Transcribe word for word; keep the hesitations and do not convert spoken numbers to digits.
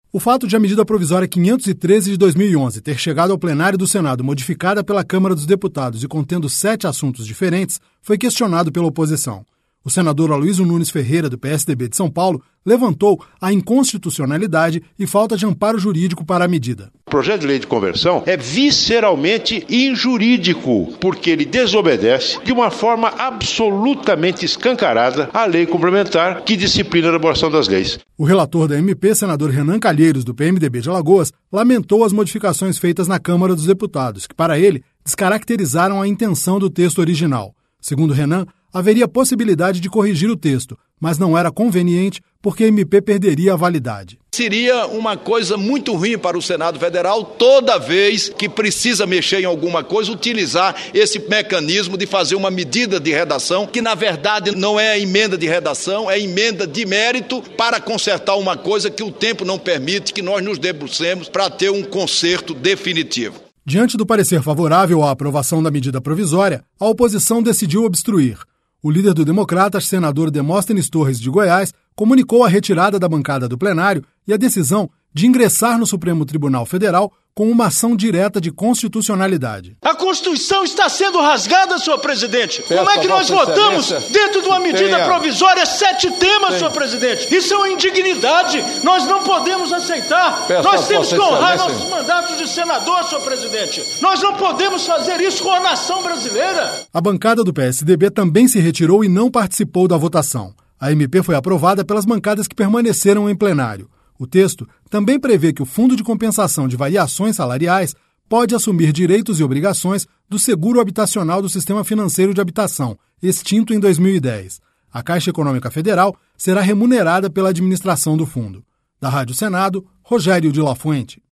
O fato de a medida provisória quinhentos e treze de dois mil e onze ter chegado ao plenário do Senado modificada pela Câmara dos Deputados e contendo sete assuntos diferentes foi questionado pela oposição. O senador Aloysio Nunes Ferreira, do P S D B de São Paulo, levantou a inconstitucionalidade e falta de amparo jurídico para a medida. O projeto de lei de conversão é visceralmente injurídico, porque ele desobedece de uma forma absolutamente escancarada a lei complementar que disciplina a elaboração das leis. O relator da M P, senador Renan Calheiros, do P M D B de Alagoas, lamentou as modificações feitas na Câmara dos Deputados, que, para ele, descaracterizaram a intenção do texto original. Segundo Renan, haveria possibilidade de corrigir o texto, mas não era conveniente porque a M P perderia a validade. Seria uma coisa muito ruim para o Senado Federal, toda vez que precisa mexer em alguma coisa, utilizar esse mecanismo de fazer uma medida de redação, que na verdade não é emenda de redação, é emenda de mérito para consertar uma coisa que o tempo não permite que nós nos debrucemos para ter um conserto definitivo. Diante do parecer favorável à aprovação da medida provisória, a oposição decidiu obstruir. O líder do Democratas, senador Demóstenes Torres de Goiás, comunicou a retirada da bancada do plenário e a decisão de ingressar no Supremo Tribunal Federal com uma ação direta de constitucionalidade. A Constituição está sendo rasgada, senhor presidente. Peço Como é que nós votamos dentro de uma medida tenha... provisória sete temas, tenha... senhor presidente? Isso é uma indignidade. Nós não podemos aceitar. Peço nós temos que honrar nossos mandatos de senador, senhor presidente. Nós não podemos fazer isso com a nação brasileira. A bancada do P S D B também se retirou e não participou da votação. A M P foi aprovada pelas bancadas que permaneceram em plenário. O texto também prevê que o Fundo de Compensação de Variações Salariais pode assumir direitos e obrigações do seguro habitacional do Sistema Financeiro de Habitação, extinto em dois mil e dez. A Caixa Econômica Federal será remunerada pela administração do fundo. Da Rádio Senado, Rogério de La Fuente.